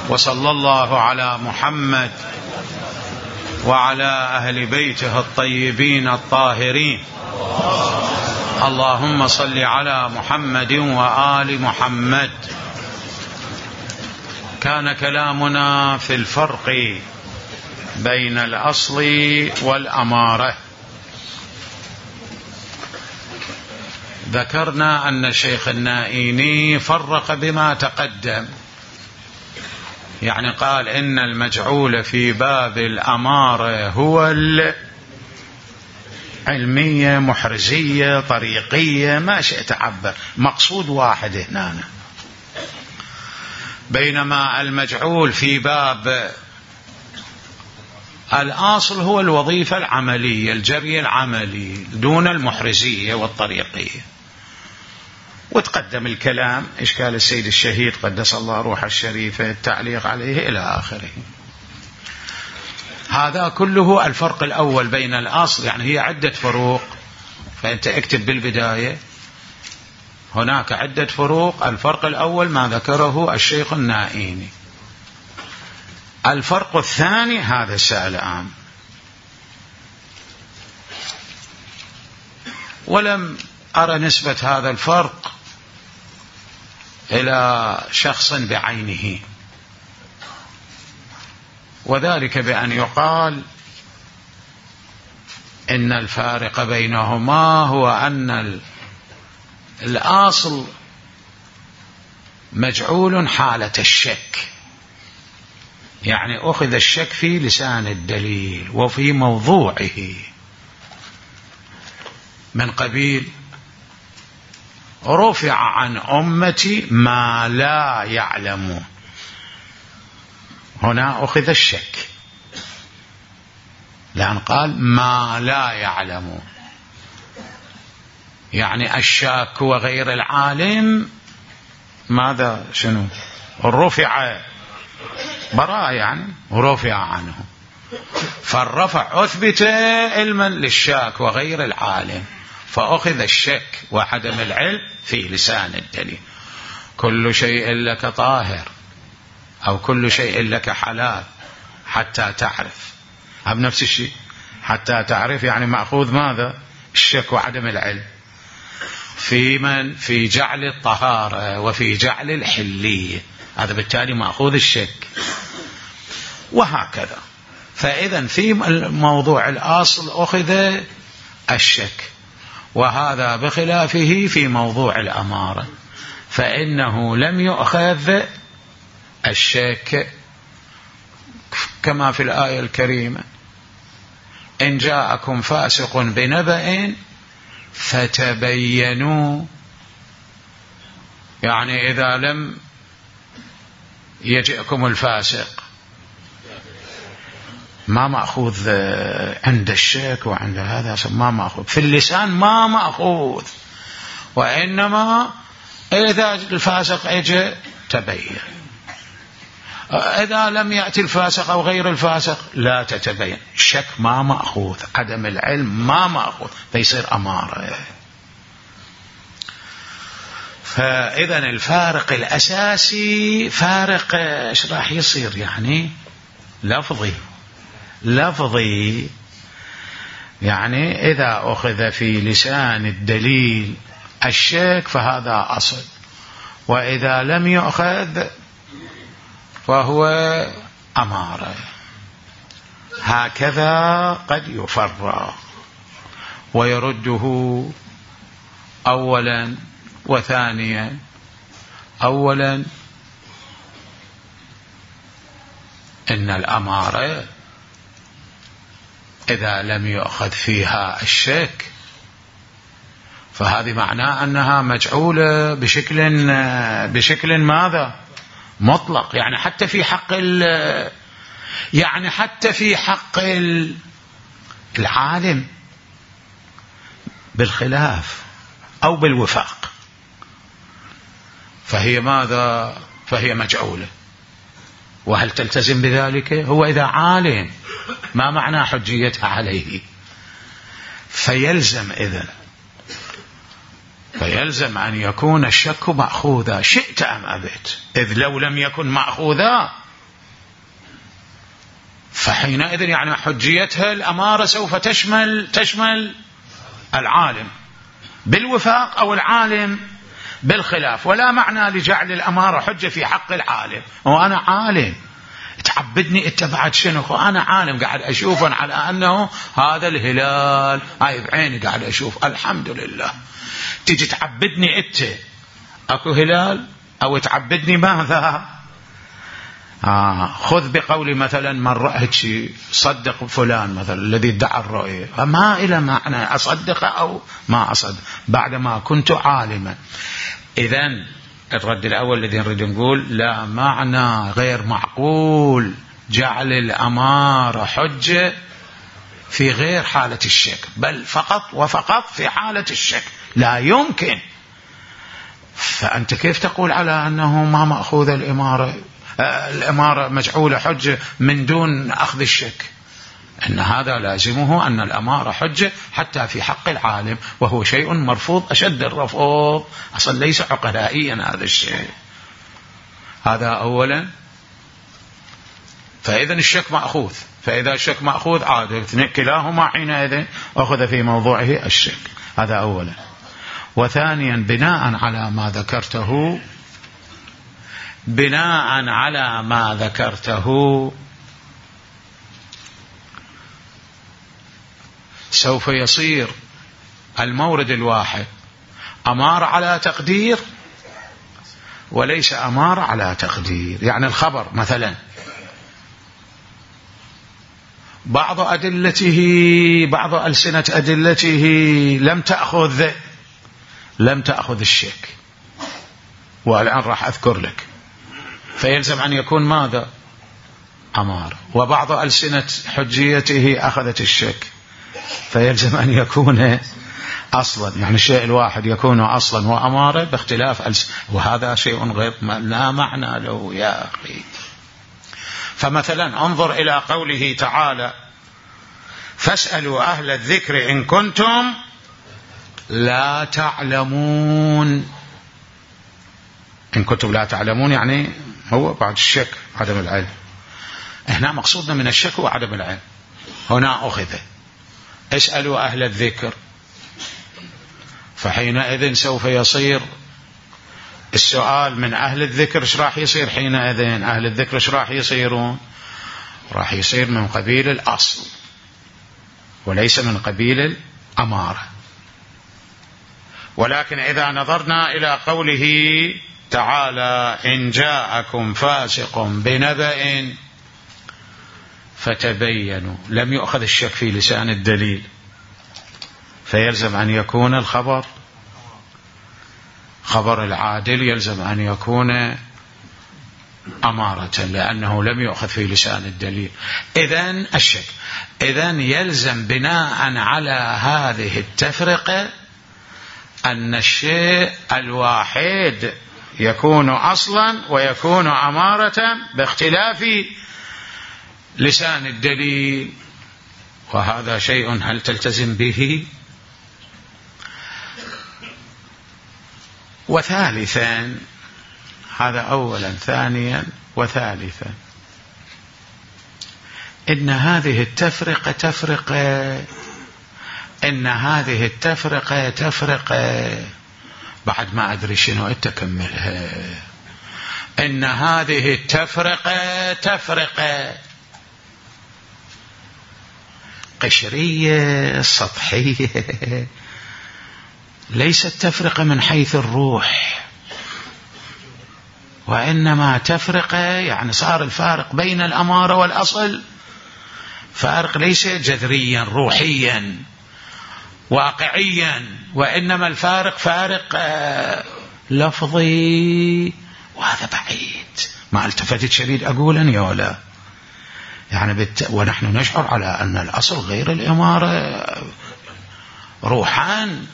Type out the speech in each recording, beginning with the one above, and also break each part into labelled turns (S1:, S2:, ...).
S1: وصلى الله على محمد وعلى أهل بيته الطيبين الطاهرين. اللهم صل على محمد وآل محمد. كان كلامنا في الفرق بين الأصل والأمارة. ذكرنا أن الشيخ النائيني فرق بما تقدم، يعني قال إن المجعول في باب الأمارة هو العلمية، محرزية، طريقية، ما شئت عبر، مقصود واحد هنا. بينما المجعول في باب الأصل هو الوظيفة العملية، الجري العملي دون المحرزية والطريقية. وتقدم الكلام إشكال السيد الشهيد قدس الله روحه الشريفة، التعليق عليه إلى آخره. هذا كله الفرق الأول بين الأصل، يعني هي عدة فروق، فأنت اكتب بالبداية هناك عدة فروق. الفرق الأول ما ذكره الشيخ النائيني. الفرق الثاني هذا السائل الآن، ولم أرى نسبة هذا الفرق إلى شخص بعينه، وذلك بأن يقال إن الفارق بينهما هو أن الأصل مجعول حالة الشك، يعني أخذ الشك في لسان الدليل وفي موضوعه، من قبيل رفع عن أمتي ما لا يعلمون. هنا أخذ الشك لأن قال ما لا يعلمون، يعني الشاك وغير العالم ماذا شنو رفع براء، يعني رفع عنه، فالرفع أثبت علما للشاك وغير العالم، فأخذ الشك وعدم العلم في لسان الدليل. كل شيء لك طاهر أو كل شيء لك حلال حتى تعرف، هم نفس الشيء، حتى تعرف يعني مأخوذ ماذا؟ الشك وعدم العلم في من؟ في جعل الطهارة وفي جعل الحلية، هذا بالتالي مأخوذ الشك، وهكذا. فإذا في موضوع الأصل أخذ الشك، وهذا بخلافه في موضوع الأمارة، فإنه لم يؤخذ الشك كما في الآية الكريمة: إن جاءكم فاسق بنبأ فتبينوا، يعني إذا لم يجئكم الفاسق ما مأخوذ عند الشك وعند هذا، ما مأخوذ في اللسان، ما مأخوذ، وإنما إذا الفاسق اجى تبين. إذا لم يأتي الفاسق أو غير الفاسق لا تتبين. الشك ما مأخوذ، عدم العلم ما مأخوذ، فيصير أمارة. فإذا الفارق الأساسي فارق إيش راح يصير؟ يعني لفظي، يعني إذا أخذ في لسان الدليل الشك فهذا أصل، وإذا لم يؤخذ فهو أمارة. هكذا قد يفرق ويرده أولا وثانيا. أولا إن الأمارة إذا لم يؤخذ فيها الشك فهذه معناه أنها مجعولة بشكل ماذا؟ مطلق، يعني حتى في حق العالم بالخلاف أو بالوفاق، فهي ماذا؟ فهي مجعولة. وهل تلتزم بذلك؟ هو إذا عالم ما معنى حجيتها عليه؟ فيلزم أن يكون الشك مأخوذا شئت أم أبيت، إذ لو لم يكن مأخوذا فحينئذ يعني حجيتها الأمارة سوف تشمل العالم بالوفاق أو العالم بالخلاف. ولا معنى لجعل الأمارة حجة في حق العالم. وأنا عالم تعبدني اتبعت شنو؟ أنا عالم قاعد أشوفا على أنه هذا الهلال، هاي بعيني قاعد أشوف الحمد لله. تيجي تعبدني أنت أكو هلال أو تعبدني ماذا؟ خذ بقولي مثلا من رأيت شيء صدق فلان مثلا الذي ادعى الرؤية، فما إلى معنى أصدق أو ما أصدق بعدما كنت عالما. إذن الرد الأول الذي نريد نقول لا معنى غير معقول جعل الأمارة حجة في غير حالة الشك، بل فقط وفقط في حالة الشك، لا يمكن. فأنت كيف تقول على أنه ما مأخوذ الإمارة مجعولة حجة من دون أخذ الشك؟ أن هذا لازمه أن الأمارة حجة حتى في حق العالم، وهو شيء مرفوض أشد الرفض، أصلا ليس عقلائيا هذا الشيء. هذا أولا. فإذا الشك مأخوذ، فإذا الشك مأخوذ عاد كلاهما حينئذ أخذ في موضوعه الشك. هذا أولا. وثانيا بناء على ما ذكرته سوف يصير المورد الواحد أمار على تقدير وليس أمار على تقدير. يعني الخبر مثلا بعض ألسنة أدلته لم تأخذ الشك، والآن راح أذكر لك، فيلزم أن يكون ماذا؟ أمار. وبعض ألسنة حجيته أخذت الشك، فيلزم أن يكون أصلا، يعني الشيء الواحد يكون أصلا وأمارة باختلاف وهذا شيء غير لا معنى له يا أخي. فمثلا انظر إلى قوله تعالى فاسألوا أهل الذكر إن كنتم لا تعلمون. إن كنتم لا تعلمون يعني هو بعد الشك عدم العلم. هنا مقصودنا من الشك وعدم العلم، هنا أخذ اسألوا أهل الذكر، فحينئذ سوف يصير السؤال من أهل الذكر. ايش راح يصير حينئذ؟ أهل الذكر ايش راح يصيرون؟ راح يصير من قبيل الأصل وليس من قبيل الأمارة. ولكن إذا نظرنا إلى قوله تعالى إن جاءكم فاسق بنبأ فتبينوا، لم يؤخذ الشك في لسان الدليل، فيلزم أن يكون الخبر خبر العادل، يلزم أن يكون أمارة لأنه لم يؤخذ في لسان الدليل. إذن الشك، إذن يلزم بناء على هذه التفرقة أن الشيء الواحد يكون أصلا ويكون أمارة باختلاف لسان الدليل. وهذا شيء هل تلتزم به؟ وثالثا، هذا أولا، ثانيا وثالثا، إن هذه التفرقة تفرقة بعد ما أدري شنو أتكملها. إن هذه التفرقة قشرية سطحية، ليست تفرقة من حيث الروح، وإنما تفرقة يعني صار الفارق بين الأمارة والأصل فارق ليس جذريا روحيا واقعيا، وإنما الفارق فارق لفظي، وهذا بعيد. ما التفتت شديد أقولا يا ولا يعني ونحن نشعر على أن الأصل غير الإمارة روحان،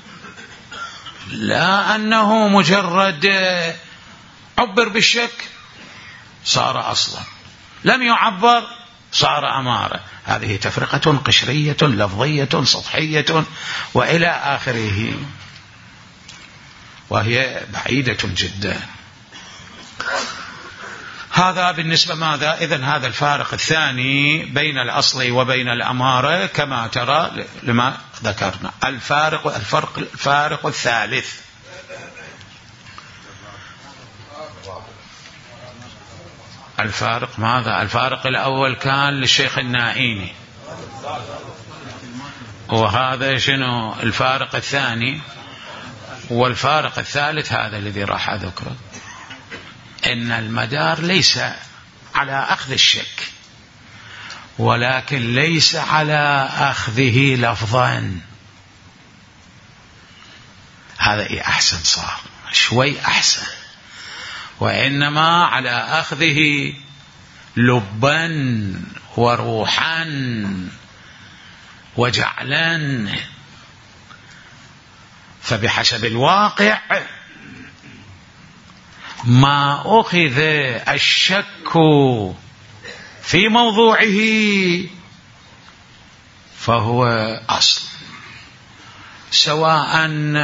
S1: لا أنه مجرد عبر بالشك صار أصلا، لم يعبر صار أمارة. هذه تفرقة قشرية لفظية سطحية وإلى آخره، وهي بعيدة جدا. هذا بالنسبة ماذا؟ إذن هذا الفارق الثاني بين الأصل وبين الأمارة كما ترى لما ذكرنا. الفارق الثالث الفارق ماذا؟ الفارق الأول كان للشيخ النائيني، وهذا شنو الفارق الثاني؟ والفارق الثالث هذا الذي راح أذكره، إن المدار ليس على أخذ الشك، ولكن ليس على أخذه لفظا. هذا إيه أحسن، صار شوي أحسن، وإنما على أخذه لبا وروحا وجعلا. فبحسب الواقع ما أخذ الشك في موضوعه فهو أصل، سواء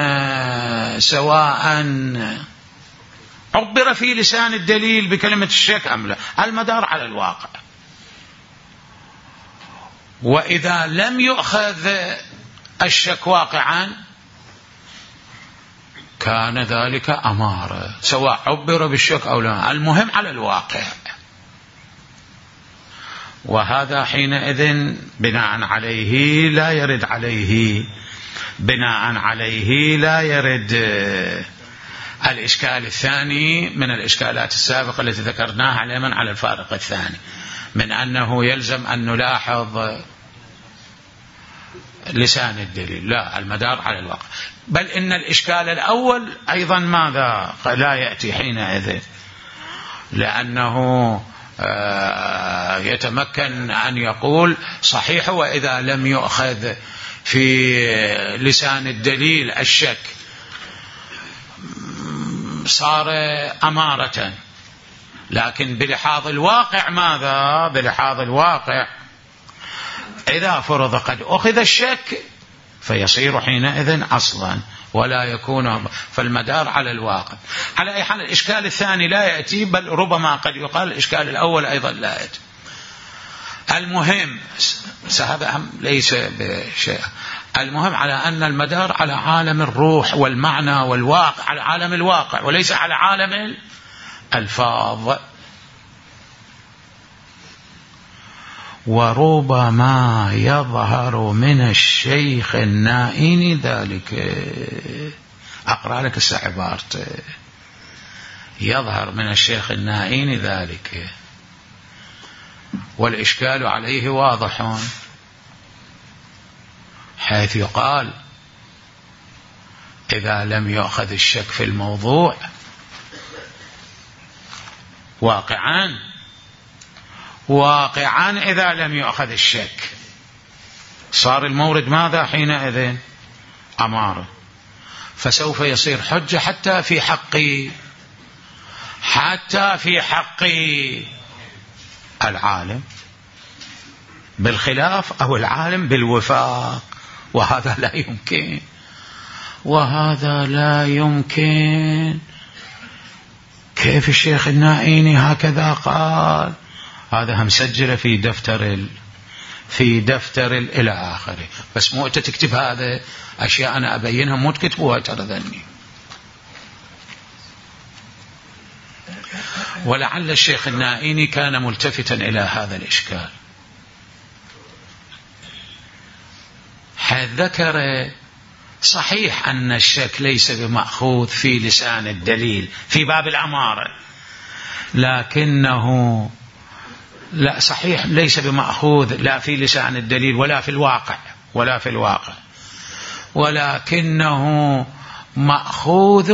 S1: عبر في لسان الدليل بكلمة الشك أم لا، المدار على الواقع. وإذا لم يؤخذ الشك واقعا كان ذلك أمارة، سواء عبر بالشك أو لا، المهم على الواقع. وهذا حينئذ بناء عليه لا يرد الإشكال الثاني من الإشكالات السابقة التي ذكرناها على الفارق الثاني، من أنه يلزم أن نلاحظ لسان الدليل، لا، المدار على الواقع. بل إن الإشكال الأول أيضا ماذا لا يأتي حينئذ، لأنه يتمكن أن يقول صحيح وإذا لم يؤخذ في لسان الدليل الشك صار أمارة. لكن بلحاظ الواقع ماذا؟ بلحاظ الواقع إذا فرض قد أخذ الشك فيصير حينئذ أصلا ولا يكون، فالمدار على الواقع. على أي حال الإشكال الثاني لا يأتي، بل ربما قد يقال الإشكال الأول أيضا لا يأتي. المهم هذا ليس بشيء، المهم على أن المدار على عالم الروح والمعنى والواقع، على عالم الواقع وليس على عالم الألفاظ. وربما يظهر من الشيخ النائين ذلك. أقرأ لك عبارته، يظهر من الشيخ النائين ذلك، والإشكال عليه واضح، حيث يقال إذا لم يؤخذ الشك في الموضوع واقعا إذا لم يؤخذ الشك صار المورد ماذا حينئذ؟ أمارة. فسوف يصير حجة حتى في حق العالم بالخلاف أو العالم بالوفاق، وهذا لا يمكن. كيف الشيخ النائيني هكذا قال؟ هذا مسجل في دفتر إلى آخره، بس مو أنت تكتب هذا أشياء أنا أبينها، مو تكتبوها ترى ذني. ولعل الشيخ النائيني كان ملتفتا إلى هذا الإشكال، حيث ذكر صحيح أن الشك ليس بمأخوذ في لسان الدليل في باب الأمارة، لكنه لا صحيح ليس بمأخوذ لا في لسان الدليل ولا في الواقع، ولكنه مأخوذ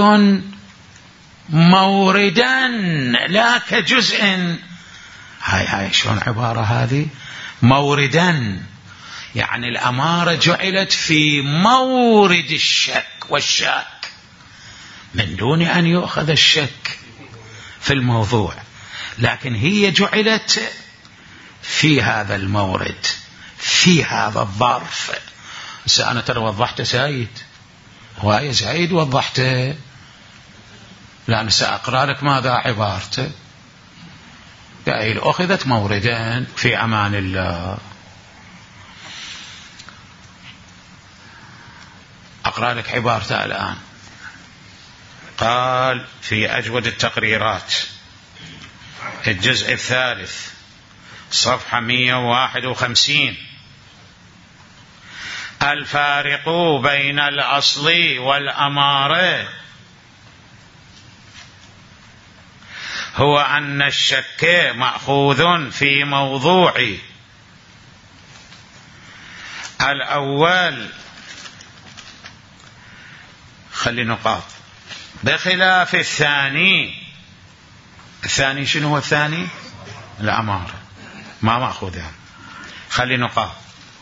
S1: موردا لا كجزء. هاي شلون عبارة هذه؟ موردا، يعني الأمارة جعلت في مورد الشك والشاك من دون أن يؤخذ الشك في الموضوع، لكن هي جعلت في هذا المورد، في هذا الظرف. أنا ترى وضحت زايد وضحته، لا سأقرأ لك ماذا عبارته. قائل أخذت موردا في أمان الله. أقرأ لك عبارته الآن. قال في أجود التقريرات الجزء الثالث صفحة 151: الفارق بين الأصل والأمارة هو أن الشك مأخوذ في موضوع الأول، خلي نقاط، بخلاف الثاني. الثاني شنو هو الثاني؟ الأمارة ما مأخوذها، خلي نقاط.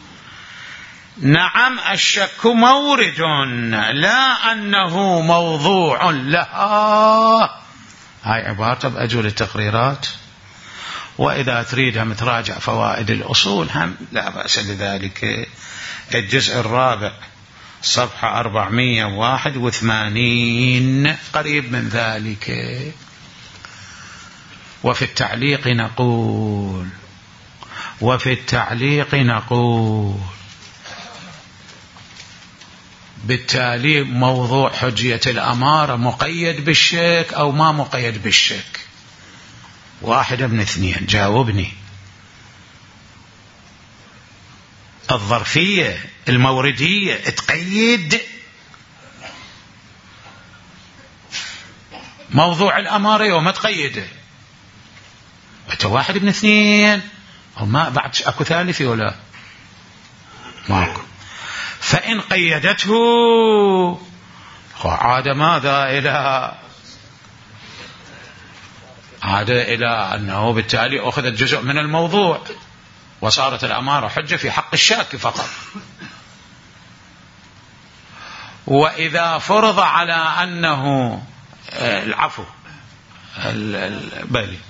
S1: نعم الشك مورد لا أنه موضوع لها. هاي عبارة بأجول التقريرات، وإذا تريدها متراجع فوائد الأصول هم لا بأس بذلك. الجزء الرابع صفحة 481 قريب من ذلك. وفي التعليق نقول بالتالي موضوع حجية الأمارة مقيد بالشك أو ما مقيد بالشك؟ واحدة من اثنين، جاوبني. الظرفية الموردية تقيد موضوع الأمارة وما تقيده. أنت واحد من اثنين، أو ما بعد أكو ثالثي ولا ماكو. فإن قيدته عاد ماذا إلى أنه بالتالي أخذت جزء من الموضوع وصارت الأمارة حجة في حق الشاك فقط. وإذا فرض على أنه العفو بلي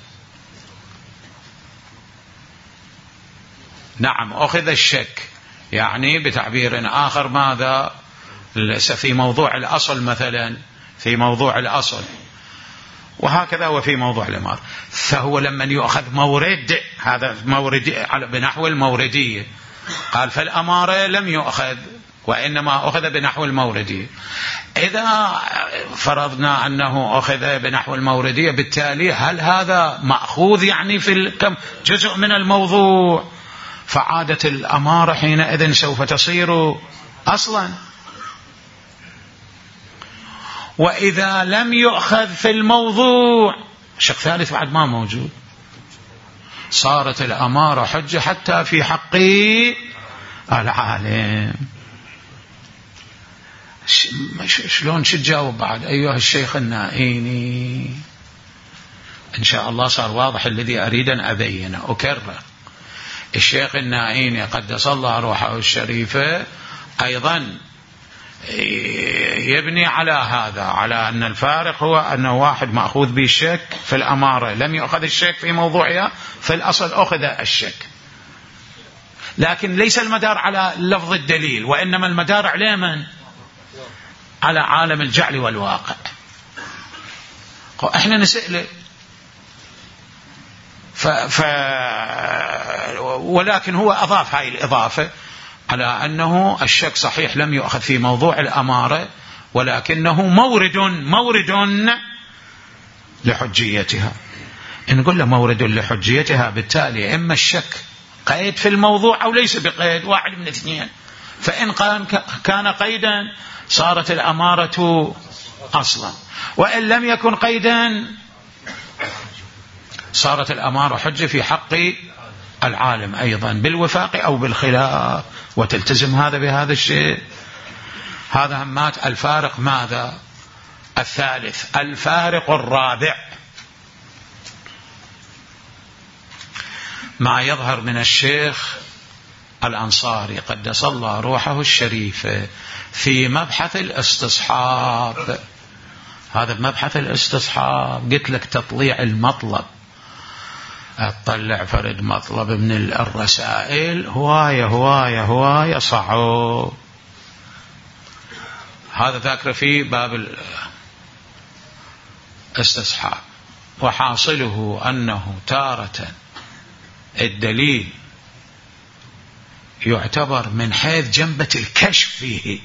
S1: نعم أخذ الشك، يعني بتعبير آخر ماذا؟ في موضوع الأصل مثلا، في موضوع الأصل، وهكذا وفي موضوع الأمارة. فهو لما يؤخذ مورد، هذا مورد بنحو الموردية، قال فالأمارة لم يؤخذ وإنما أخذ بنحو الموردية. إذا فرضنا أنه أخذ بنحو الموردية، بالتالي هل هذا مأخوذ يعني في جزء من الموضوع؟ فعادة الأمارة حينئذ سوف تصير أصلا. وإذا لم يؤخذ في الموضوع، شق ثالث بعد ما موجود، صارت الأمارة حجة حتى في حق العالم. شلون تجاوب بعد أيها الشيخ النائيني؟ إن شاء الله صار واضح الذي أريد أن أبينه. أكرر، الشيخ النائيني قدس الله روحه الشريفة أيضا يبني على هذا، على أن الفارق هو أن واحد مأخوذ بالشك في الأمارة لم يأخذ الشك في موضوعها، في الأصل أخذ الشك، لكن ليس المدار على لفظ الدليل، وإنما المدار على من؟ على عالم الجعل والواقع. احنا نسأله ولكن هو أضاف هاي الإضافة على أنه الشك صحيح لم يؤخذ في موضوع الأمارة، ولكنه مورد لحجيتها. نقول له مورد لحجيتها، بالتالي إما الشك قيد في الموضوع أو ليس بقيد، واحد من اثنين. فإن كان قيدا صارت الأمارة أصلا، وإن لم يكن قيدا صارت الأمارة حجة في حق العالم أيضا، بالوفاق أو بالخلاف. وتلتزم هذا بهذا الشيء. هذا همات الفارق ماذا؟ الثالث. الفارق الرابع ما يظهر من الشيخ الأنصاري قدس الله روحه الشريفة في مبحث الاستصحاب. هذا مبحث الاستصحاب قلت لك تطليع المطلب، أطلع فرد مطلب من الرسائل هواية صعب. هذا ذاكر في باب الاستصحاب وحاصله أنه تارة الدليل يعتبر من حيث جنبة الكشف فيه،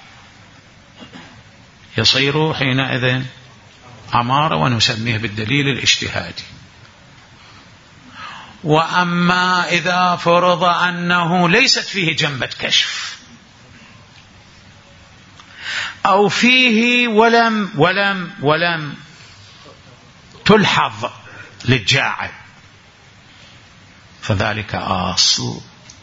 S1: يصير حينئذ أمارة ونسميه بالدليل الاجتهادي. وأما إذا فرض أنه ليست فيه جنبة كشف أو فيه ولم تلحظ للجاعل فذلك أصل.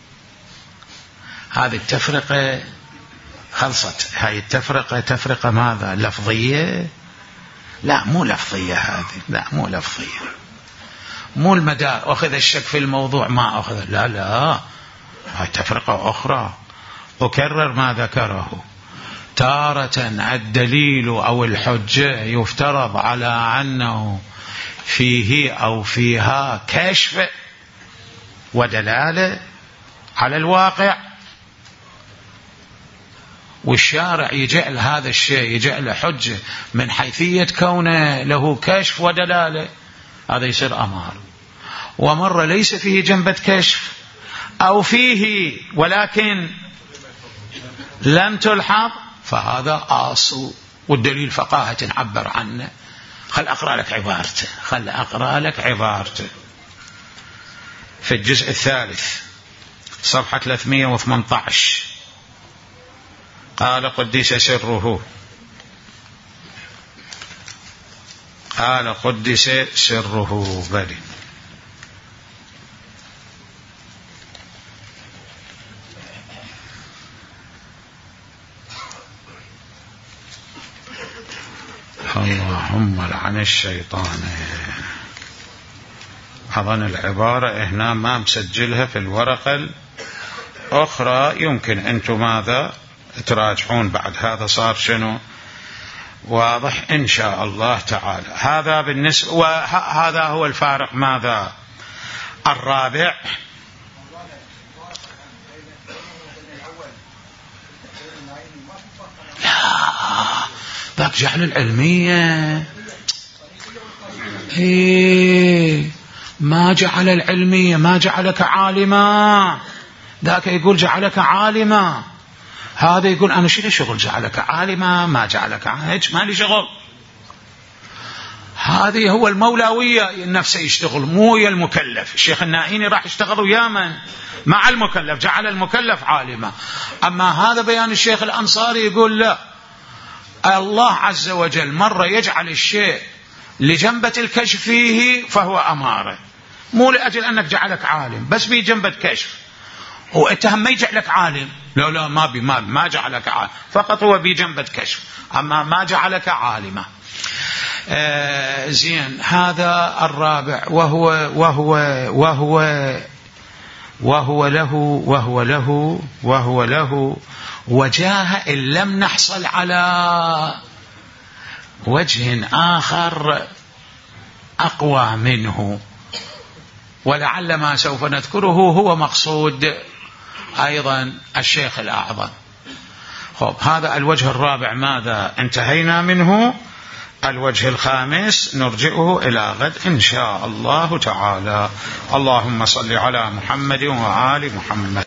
S1: هذه التفرقة خلصت. هاي التفرقة تفرقة ماذا؟ لفظية؟ لا مو لفظية هذه، لا مو لفظية، مو المدار أخذ الشك في الموضوع ما أخذ، لا هاي تفرقة أخرى. أكرر ما ذكره، تارة الدليل أو الحجة يفترض على أنه فيه أو فيها كشف ودلالة على الواقع، والشارع يجعل هذا الشيء يجعل حجة من حيثية كونه له كشف ودلالة، هذا يصير أمار. ومرة ليس فيه جنبة كشف أو فيه ولكن لم تلحظ فهذا أصل، والدليل فقاهة عبر عنه. خل أقرأ لك عبارته في الجزء الثالث صفحة 318. قال قدس سره بل اللهم لعن الشيطان. أظن العبارة هنا ما مسجلها في الورقة الأخرى، يمكن أنتم ماذا تراجعون بعد هذا، صار شنو واضح إن شاء الله تعالى. هذا بالنسبة، وهذا هو الفارق ماذا الرابع. لا ذاك جعل العلمية، ما جعل العلمية، ما جعلك عالما. ذاك يقول جعلك عالما، هذا يقول أنا شو لي شغل جعلك عالما، ما جعلك عالما ما لي شغل. هذه هو المولوية نفسه يشتغل، مو يا المكلف. الشيخ النائيني راح يشتغل ويا من؟ مع المكلف، جعل المكلف عالما. أما هذا بيان الشيخ الأنصاري يقول لا، الله عز وجل مرة يجعل الشيء لجنبة الكشف فيه فهو أمارة، مو لأجل أنك جعلك عالم بس بجنبة كشف. واتهم ما يجعلك عالم، لا ما جعلك عالم، فقط هو بجنبة كشف، أما ما جعلك عالما. زين، هذا الرابع وهو له وجاه إن لم نحصل على وجه آخر أقوى منه، ولعل ما سوف نذكره هو مقصود أيضا الشيخ الأعظم. خب، هذا الوجه الرابع ماذا انتهينا منه. الوجه الخامس نرجئه إلى غد إن شاء الله تعالى. اللهم صل على محمد وآل محمد.